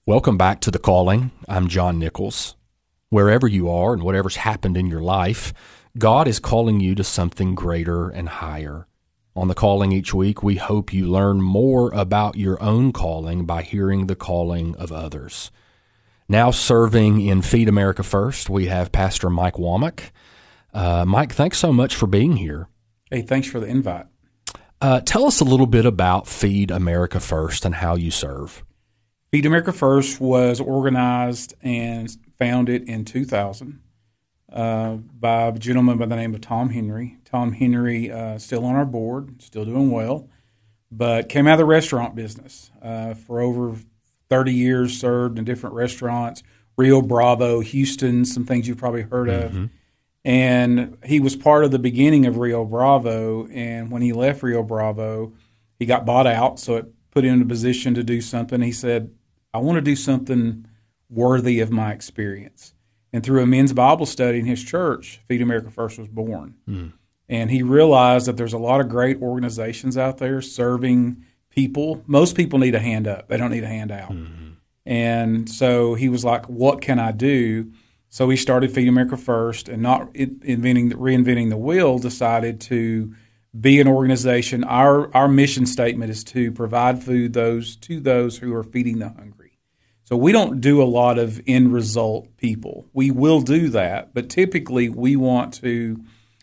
Welcome back to The Calling. I'm John Nichols. Wherever you are and whatever's happened in your life, God is calling you to something greater and higher. On The Calling each week, we hope you learn more about your own calling by hearing the calling of others. Now serving in Feed America First, we have Pastor Mike Womack. Mike, thanks so much for being here. Hey, thanks for the invite. Tell us a little bit about Feed America First and how you serve. Feed America First was organized and founded in 2000 by a gentleman by the name of Tom Henry. Tom Henry still on our board, still doing well, but came out of the restaurant business. For over 30 years, served in different restaurants, Rio Bravo, Houston, some things you've probably heard of. And he was part of the beginning of Rio Bravo, and when he left Rio Bravo, he got bought out, so it put him in a position to do something. He said, I want to do something worthy of my experience. And through a men's Bible study in his church, Feed America First was born. And he realized that there's a lot of great organizations out there serving people. Most people need a hand up. They don't need a hand out. And so he was like, what can I do? So he started Feed America First, and not reinventing the wheel, decided to be an organization. Our mission statement is to provide food to those who are feeding the hungry. So we don't do a lot of end result people. We will do that, but typically we want to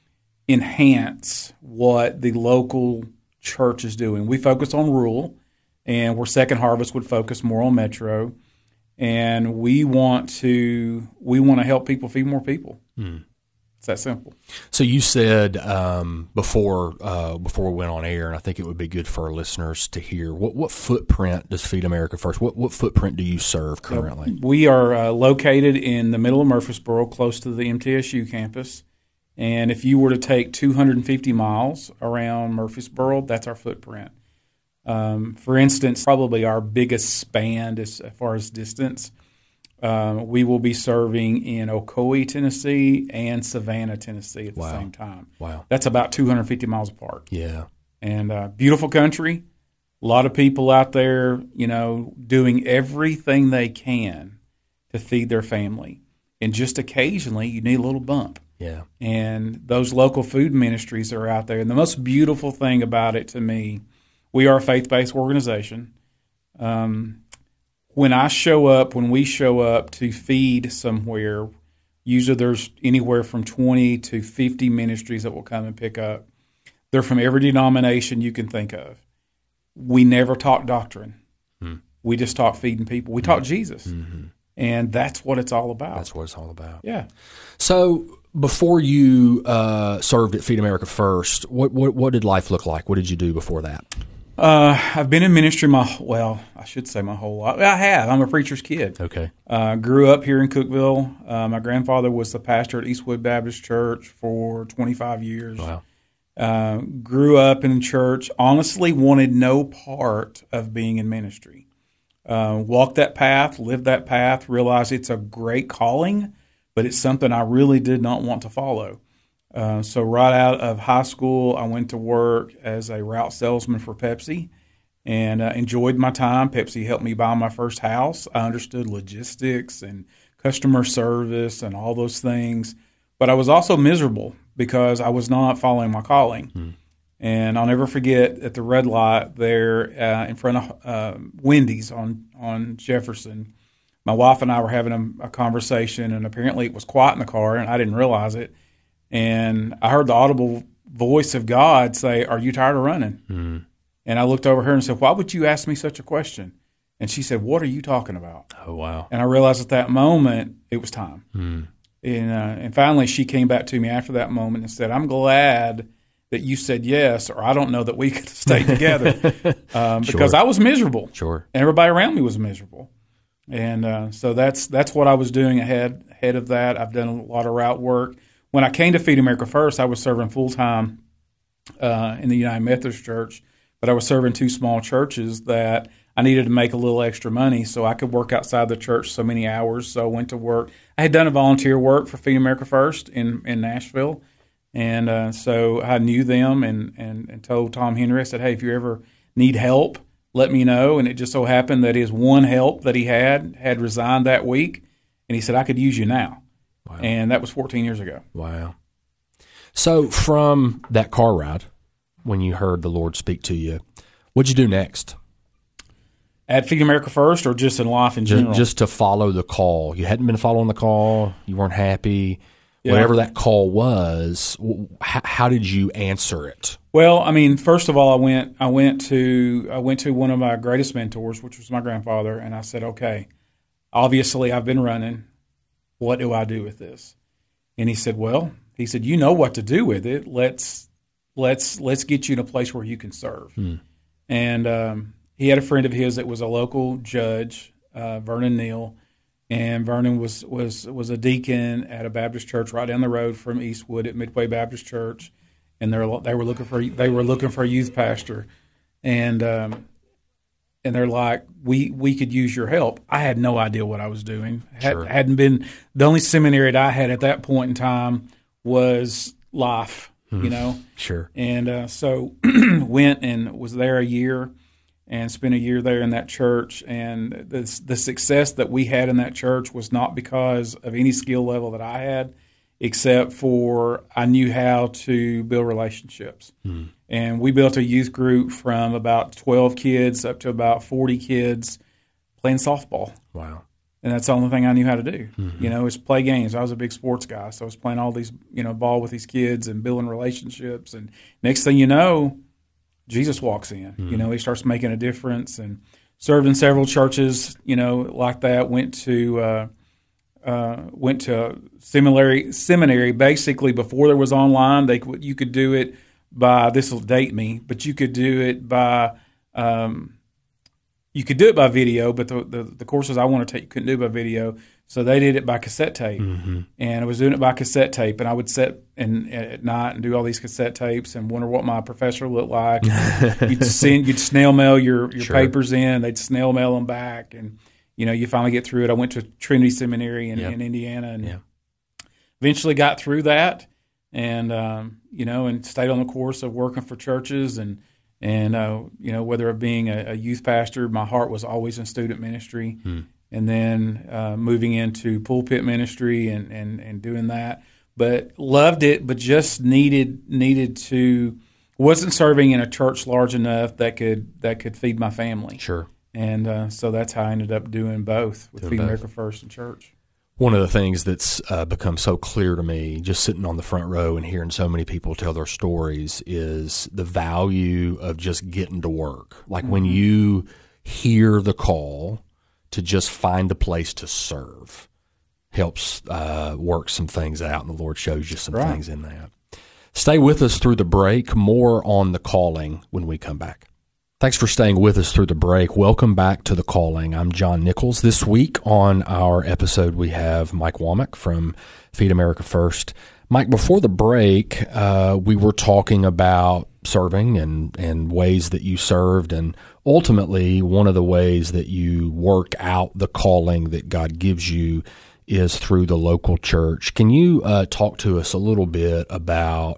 enhance what the local church is doing. We focus on rural, and where Second Harvest would focus more on metro, and we want to help people feed more people. It's that simple. So you said before we went on air, and I think it would be good for our listeners to hear, what footprint does Feed America First, what footprint do you serve currently? We are located in the middle of Murfreesboro, close to the MTSU campus. And if you were to take 250 miles around Murfreesboro, that's our footprint. For instance, probably our biggest span as far as distance, we will be serving in Ocoee, Tennessee, and Savannah, Tennessee at the same time. Wow. That's about 250 miles apart. Yeah. And beautiful country, a lot of people out there, doing everything they can to feed their family. And just occasionally, you need a little bump. Yeah. And those local food ministries are out there. And the most beautiful thing about it to me, we are a faith-based organization. When we show up to feed somewhere, usually there's anywhere from 20 to 50 ministries that will come and pick up. They're from every denomination you can think of. We never talk doctrine. We just talk feeding people. We talk Jesus. And that's what it's all about. That's what it's all about. Yeah. So before you served at Feed America First, what did life look like? What did you do before that? I've been in ministry my whole life. I have. I'm a preacher's kid. Okay. Grew up here in Cookeville. My grandfather was the pastor at Eastwood Baptist Church for 25 years. Wow. Grew up in church. Honestly, wanted no part of being in ministry. Walked that path, lived that path, realized it's a great calling, but it's something I really did not want to follow. So right out of high school, I went to work as a route salesman for Pepsi and enjoyed my time. Pepsi helped me buy my first house. I understood logistics and customer service and all those things. But I was also miserable because I was not following my calling. And I'll never forget at the red light there in front of Wendy's on Jefferson, my wife and I were having a conversation, and apparently it was quiet in the car, and I didn't realize it. And I heard the audible voice of God say, "Are you tired of running?" And I looked over her and said, "Why would you ask me such a question?" And she said, "What are you talking about?" Oh, wow. And I realized at that moment it was time. And finally she came back to me after that moment and said, "I'm glad that you said yes, or I don't know that we could have stayed together." Because I was miserable. Sure. And everybody around me was miserable. And so that's what I was doing ahead of that. I've done a lot of route work. When I came to Feed America First, I was serving full-time in the United Methodist Church, but I was serving two small churches that I needed to make a little extra money so I could work outside the church so many hours. So I went to work. I had done a volunteer work for Feed America First in Nashville, and so I knew them and told Tom Henry, I said, "Hey, if you ever need help, let me know. And it just so happened that his one help that he had resigned that week, and he said, I could use you now. Wow. And that was 14 years ago. Wow. So from that car ride, when you heard the Lord speak to you, what'd you do next? At Feed America First, or just in life in general? Just to follow the call. You hadn't been following the call. You weren't happy. Yeah. Whatever that call was, how did you answer it? Well, I mean, first of all, I went to one of my greatest mentors, which was my grandfather, and I said, okay, obviously I've been running. What do I do with this? And he said, you know what to do with it. Let's get you in a place where you can serve. And he had a friend of his that was a local judge, Vernon Neal, and Vernon was a deacon at a Baptist church right down the road from Eastwood at Midway Baptist Church, and they were looking for a youth pastor, and they're like, we could use your help. I had no idea what I was doing. Sure. Hadn't been, the only seminary that I had at that point in time was Life, you know. Sure. And so went and was there a year. And spent a year there in that church, and the success that we had in that church was not because of any skill level that I had, except for I knew how to build relationships. And we built a youth group from about 12 kids up to about 40 kids playing softball. Wow. And that's the only thing I knew how to do, is play games. I was a big sports guy, so I was playing all these, ball with these kids and building relationships. And next thing you know, Jesus walks in. He starts making a difference, and served in several churches, like that. Went to seminary. Basically, before there was online, you could do it by, this will date me, but you could do it by video. But the courses I want to take, you couldn't do it by video. So they did it by cassette tape, and I was doing it by cassette tape. And I would sit at night and do all these cassette tapes and wonder what my professor looked like. You'd snail mail your Sure. papers in. They'd snail mail them back, and you finally get through it. I went to Trinity Seminary in Indiana, and eventually got through that, and and stayed on the course of working for churches, and whether it being a youth pastor, my heart was always in student ministry. And then moving into pulpit ministry and doing that, but loved it, but just needed to, wasn't serving in a church large enough that could feed my family. Sure. And so that's how I ended up doing both with Feed America First and church. One of the things that's become so clear to me, just sitting on the front row and hearing so many people tell their stories, is the value of just getting to work. Like when you hear the call to just find a place to serve, helps work some things out, and the Lord shows you some things in that. Stay with us through the break. More on the calling when we come back. Thanks for staying with us through the break. Welcome back to The Calling. I'm John Nichols. This week on our episode, we have Mike Womack from Feed America First. Mike, before the break, we were talking about serving and ways that you served, and ultimately one of the ways that you work out the calling that God gives you is through the local church. Can you talk to us a little bit about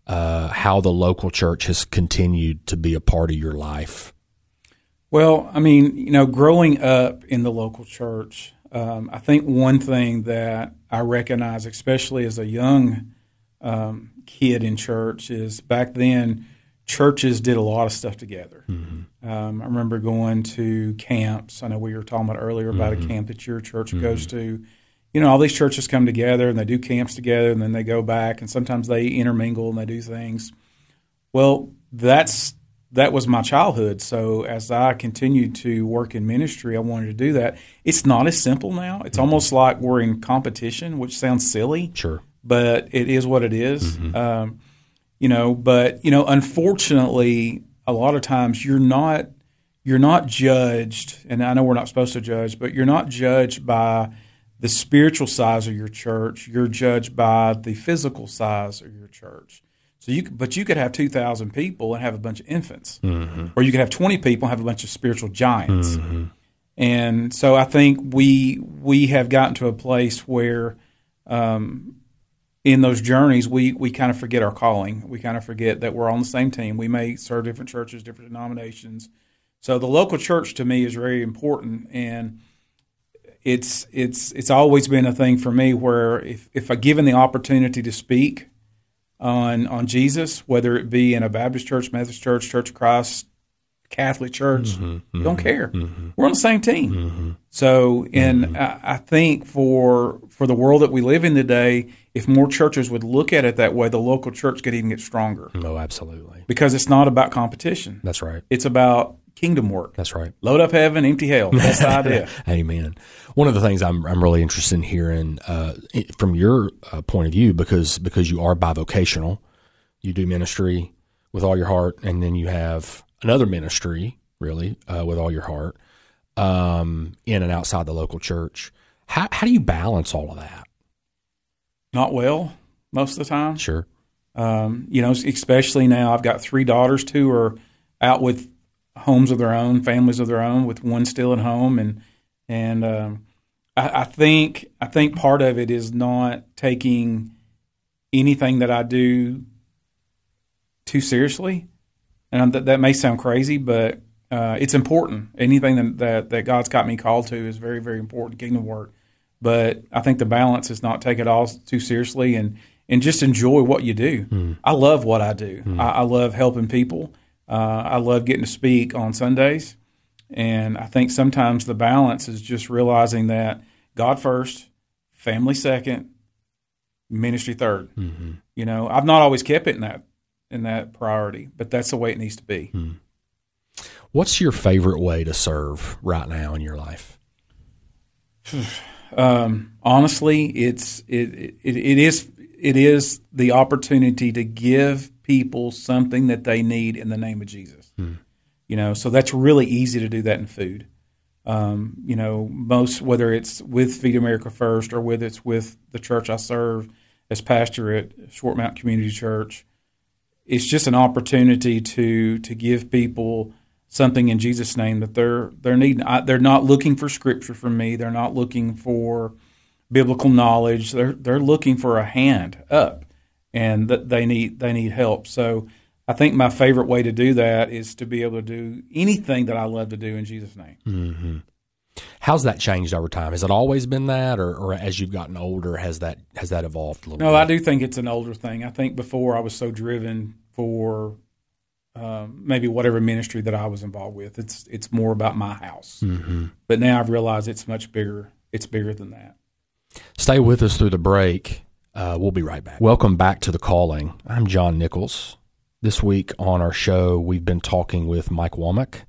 how the local church has continued to be a part of your life? Well, I mean, growing up in the local church, I think one thing that I recognize, especially as a young kid in church, is back then churches did a lot of stuff together. I remember going to camps. I know we were talking about earlier about a camp that your church goes to. All these churches come together and they do camps together, and then they go back, and sometimes they intermingle and they do things. Well, that was my childhood. So as I continued to work in ministry, I wanted to do that. It's not as simple now. It's almost like we're in competition, which sounds silly. Sure. But it is what it is. Unfortunately, a lot of times you're not judged, and I know we're not supposed to judge, but you're not judged by the spiritual size of your church. You're judged by the physical size of your church. So you could have 2,000 people and have a bunch of infants, or you could have 20 people and have a bunch of spiritual giants. And so I think we have gotten to a place where in those journeys we kind of forget our calling. We kind of forget that we're on the same team. We may serve different churches, different denominations, So the local church to me is very important, and it's always been a thing for me where if I given the opportunity to speak on Jesus, whether it be in a Baptist church, Methodist church, Church of Christ, Catholic church, don't care. We're on the same team. So, and I think for the world that we live in today, if more churches would look at it that way, the local church could even get stronger. Oh, absolutely. Because it's not about competition. That's right. It's about kingdom work. That's right. Load up heaven, empty hell. That's the idea. Amen. One of the things I'm really interested in hearing from your point of view, because you are bivocational, you do ministry with all your heart, and then you have another ministry, really, with all your heart, in and outside the local church. How do you balance all of that? Not well, most of the time. Sure. Especially now, I've got 3 daughters. 2 are out with homes of their own, families of their own, with one still at home, and I think part of it is not taking anything that I do too seriously, and that may sound crazy, but it's important. Anything that God's got me called to is very, very important, kingdom work. But I think the balance is not take it all too seriously and just enjoy what you do. I love what I do. I love helping people. I love getting to speak on Sundays. And I think sometimes the balance is just realizing that God first, family second, ministry third. I've not always kept it in that priority, but that's the way it needs to be. What's your favorite way to serve right now in your life? Honestly, it is the opportunity to give people something that they need in the name of Jesus. So that's really easy to do that in food. Most, whether it's with Feed America First or whether it's with the church I serve as pastor at Short Mountain Community Church, it's just an opportunity to give people something in Jesus' name that they're needing. They're not looking for scripture from me. They're not looking for biblical knowledge. They're looking for a hand up, and that they need help. So I think my favorite way to do that is to be able to do anything that I love to do in Jesus' name. How's that changed over time? Has it always been that, or as you've gotten older, has that evolved a little bit? No, I do think it's an older thing. I think before I was so driven for maybe whatever ministry that I was involved with. It's more about my house. But now I've realized it's much bigger. It's bigger than that. Stay with us through the break. We'll be right back. Welcome back to The Calling. I'm John Nichols. This week on our show, we've been talking with Mike Womack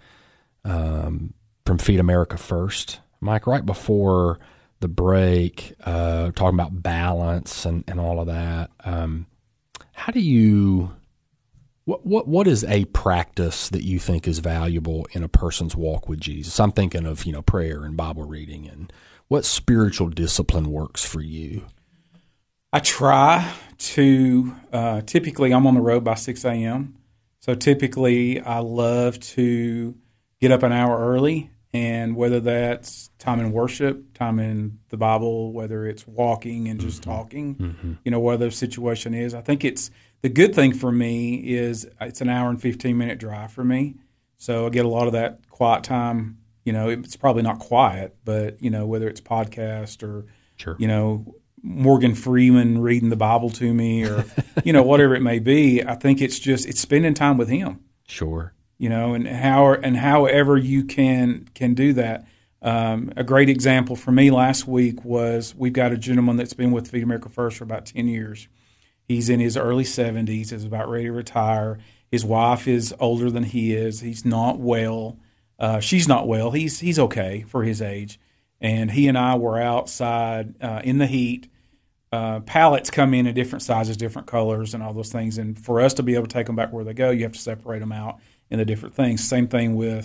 from Feed America First. Mike, right before the break, talking about balance and all of that, how do you... What is a practice that you think is valuable in a person's walk with Jesus? I'm thinking of, prayer and Bible reading, and what spiritual discipline works for you? I try to, typically I'm on the road by 6 a.m. So typically I love to get up an hour early, and whether that's time in worship, time in the Bible, whether it's walking and just talking, whatever the situation is, I think the good thing for me is it's an hour and 15-minute drive for me. So I get a lot of that quiet time. It's probably not quiet, but, whether it's podcast or, sure. Morgan Freeman reading the Bible to me or, whatever it may be, I think it's spending time with him. Sure. And however you can do that. A great example for me last week was we've got a gentleman that's been with Feed America First for about 10 years. He's in his early 70s, is about ready to retire. His wife is older than he is. He's not well. She's not well. He's okay for his age. And he and I were outside in the heat. Pallets come in different sizes, different colors, and all those things. And for us to be able to take them back where they go, you have to separate them out into different things. Same thing with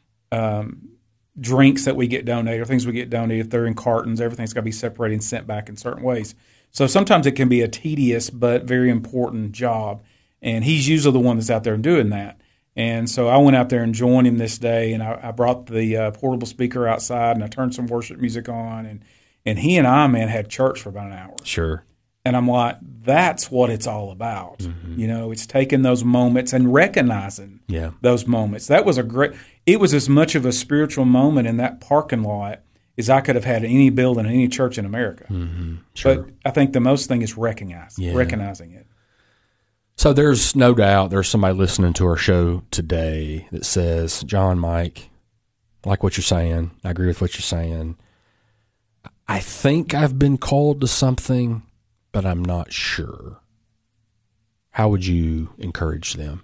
drinks that we get donated, or things we get donated. If they're in cartons, everything's got to be separated and sent back in certain ways. So sometimes it can be a tedious but very important job, and he's usually the one that's out there doing that. And so I went out there and joined him this day, and I brought the portable speaker outside, and I turned some worship music on, and he and I, man, had church for about an hour. Sure. And I'm like, that's what it's all about. It's taking those moments and recognizing those moments. That was it was as much of a spiritual moment in that parking lot as I could have had in any building, any church in America. Sure. But I think the most thing is recognizing it. So there's no doubt there's somebody listening to our show today that says, John, Mike, I like what you're saying. I agree with what you're saying. I think I've been called to something, but I'm not sure. How would you encourage them?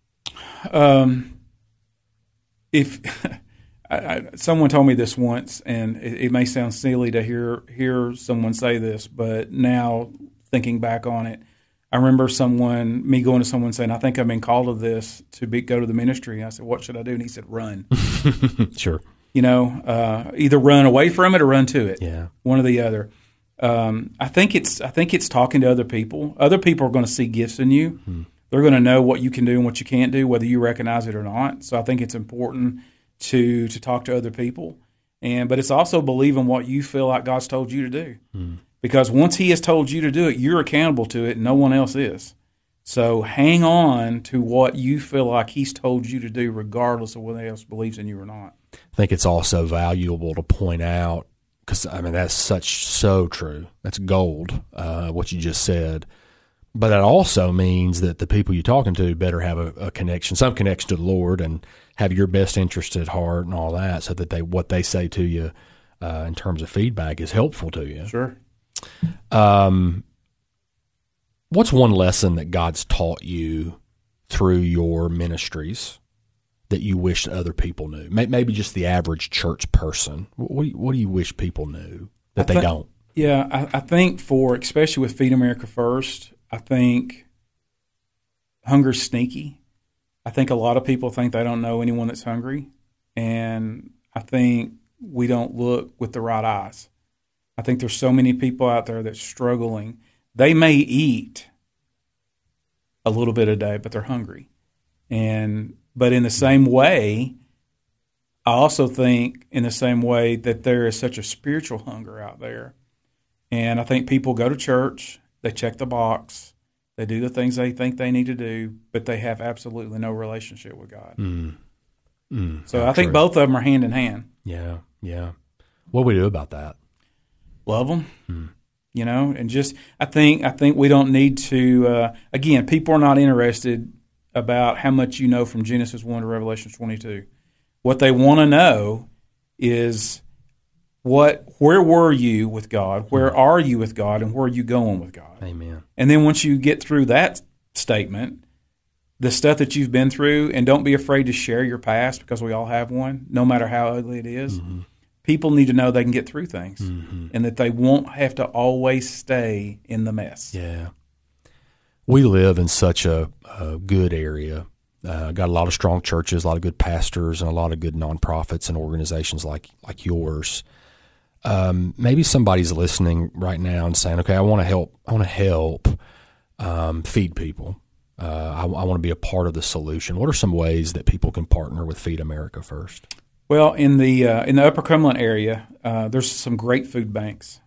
If someone told me this once, and it may sound silly to hear someone say this, but now thinking back on it, I remember me going to someone saying, I think I've been called to this go to the ministry. I said, what should I do? And he said, run. Sure. Either run away from it or run to it. Yeah. One or the other. I think it's talking to other people. Other people are going to see gifts in you. They're going to know what you can do and what you can't do, whether you recognize it or not. So I think it's important to talk to other people. But it's also believing what you feel like God's told you to do. Because once He has told you to do it, you're accountable to it, and no one else is. So hang on to what you feel like He's told you to do, regardless of whether else believes in you or not. I think it's also valuable to point out, because, that's so true. That's gold, what you just said. But that also means that the people you're talking to better have a connection, some connection to the Lord, and have your best interest at heart and all that, so that what they say to you in terms of feedback is helpful to you. Sure. What's one lesson that God's taught you through your ministries that you wish other people knew? Maybe just the average church person. What do you wish people knew that they don't? Yeah, I think especially with Feed America First, I think hunger's sneaky. I think a lot of people think they don't know anyone that's hungry, and I think we don't look with the right eyes. I think there's so many people out there that's struggling. They may eat a little bit a day, but they're hungry. But in the same way, I also think in the same way that there is such a spiritual hunger out there. And I think people go to church, they check the box, they do the things they think they need to do, but they have absolutely no relationship with God. So I think both of them are hand in hand. Yeah. What do we do about that? Love them, and just I think we don't need to. Again, people are not interested about how much you know from Genesis 1 to Revelation 22. What they want to know is where were you with God? Where are you with God? And where are you going with God? Amen. And then once you get through that statement, the stuff that you've been through, and don't be afraid to share your past, because we all have one, no matter how ugly it is. People need to know they can get through things, and that they won't have to always stay in the mess. Yeah. We live in such a good area. Got a lot of strong churches, a lot of good pastors, and a lot of good nonprofits and organizations like yours. Maybe somebody's listening right now and saying, okay, I want to help feed people. I want to be a part of the solution. What are some ways that people can partner with Feed America First? Well, in the Upper Cumberland area, there's some great food banks.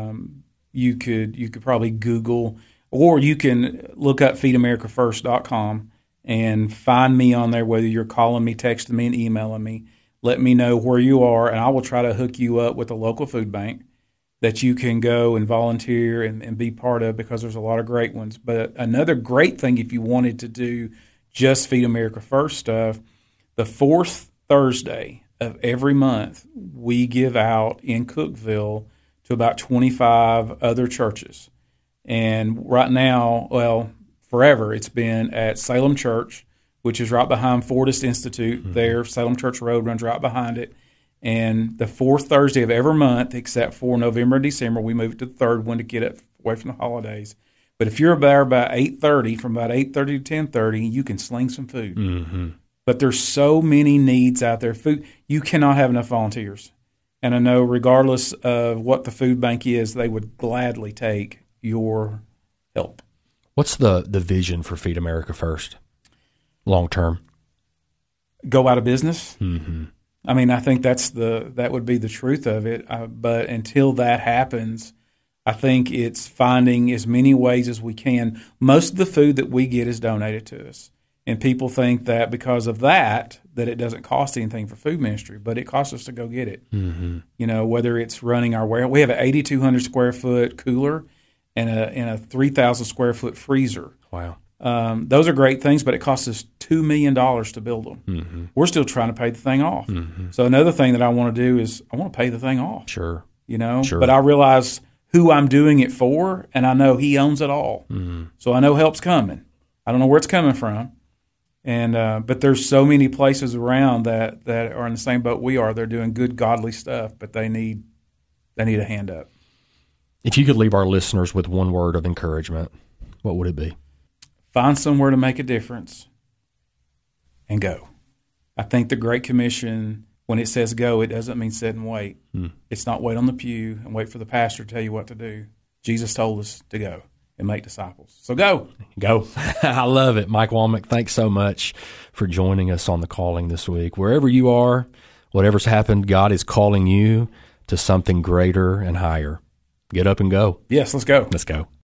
You could probably Google, or you can look up feedamericafirst.com and find me on there, whether you're calling me, texting me, and emailing me. Let me know where you are, and I will try to hook you up with a local food bank that you can go and volunteer and be part of, because there's a lot of great ones. But another great thing, if you wanted to do just Feed America First stuff, the fourth Thursday of every month, we give out in Cookeville to about 25 other churches. And right now, forever, it's been at Salem Church, which is right behind Fortis Institute there. Salem Church Road runs right behind it. And the fourth Thursday of every month, except for November and December, we move it to the third one to get it away from the holidays. But if you're there about 8:30, from about 8:30 to 10:30, you can sling some food. But there's so many needs out there. Food, you cannot have enough volunteers. And I know regardless of what the food bank is, they would gladly take your help. What's the vision for Feed America First long term? Go out of business? I mean, I think that would be the truth of it. But until that happens, I think it's finding as many ways as we can. Most of the food that we get is donated to us. And people think that because of that it doesn't cost anything for food ministry, but it costs us to go get it. Mm-hmm. You know, whether it's running our warehouse. We have an 8,200 square foot cooler and a 3,000 square foot freezer. Wow. Those are great things, but it costs us $2 million to build them. Mm-hmm. We're still trying to pay the thing off. Mm-hmm. So another thing that I want to do is I want to pay the thing off. Sure. You know, Sure. But I realize who I'm doing it for, and I know He owns it all. Mm-hmm. So I know help's coming. I don't know where it's coming from. And but there's so many places around that are in the same boat we are. They're doing good, godly stuff, but they need a hand up. If you could leave our listeners with one word of encouragement, what would it be? Find somewhere to make a difference and go. I think the Great Commission, when it says go, it doesn't mean sit and wait. It's not wait on the pew and wait for the pastor to tell you what to do. Jesus told us to go and make disciples. So go. Go. I love it. Mike Womack, thanks so much for joining us on The Calling this week. Wherever you are, whatever's happened, God is calling you to something greater and higher. Get up and go. Yes, let's go. Let's go.